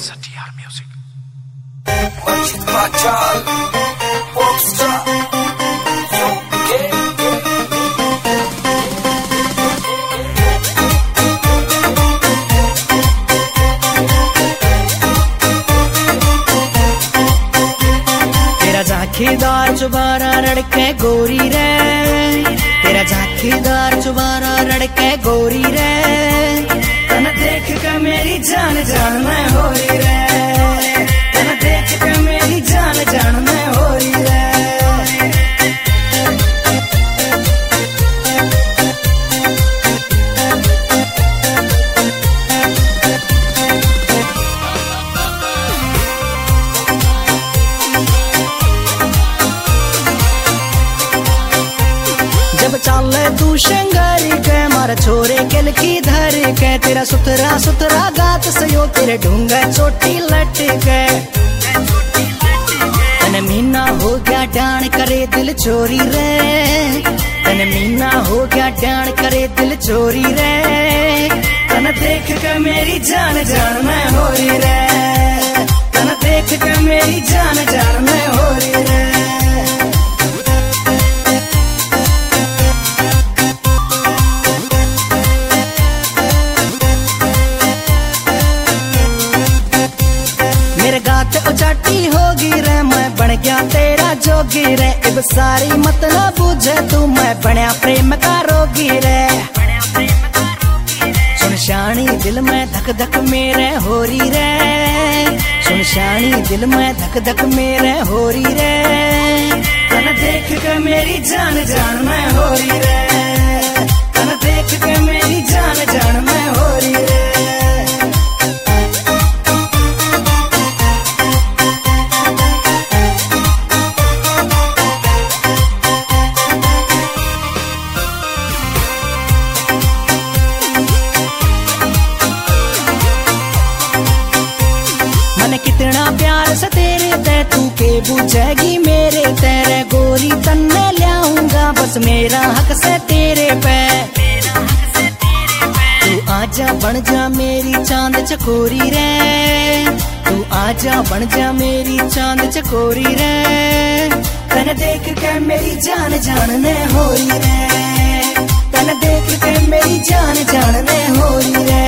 STR Music। तेरा झांकीदार चुबारा रड़के गोरी रे, तेरा झांकीदार चुबारा रड़के गोरी रे, तन देख के मेरी जान जान मैं हो रही रे, तन देख के मेरी जान जान मैं हो रही रे। जब चाले तू शंगारी के मारा छोरे केल की धर के, तेरा सुथरा सुथरा गात सयो तेरे ढूंगा चोटी लट के, तन मीना हो गया डाण करे दिल चोरी रे, तन मीना हो गया डाण करे दिल चोरी रे, तन देख के मेरी जान जान मैं हो रही रे, तन देख के मेरी जान जान मैं हो रही रे। मेरे गाते उचाटी होगी रे, मैं बन गया तेरा जोगी रे, अब सारी मतलब बुझे तू मैं बनया प्रेम का रोगी रे। सुनशानी दिल में धक धक मेरे हो रही रे, सुनशानी दिल में धक धक मेरे हो रही रे, तन देख के मेरी जान जान मैं हो रही रे, तन देख के मेरी जान जान मैं हो रही रे। कितना प्यार से तेरे ते तू के बुझेगी मेरे, तेरे गोरी तन्ने लाऊंगा बस मेरा हक से तेरे पे, तू आजा बन जा मेरी चांद चकोरी रे, तू आजा बन जा मेरी चांद चकोरी रे, तन देख के मेरी जान जान ने हो रही रे, तन देख के मेरी जान जान ने हो रही रे।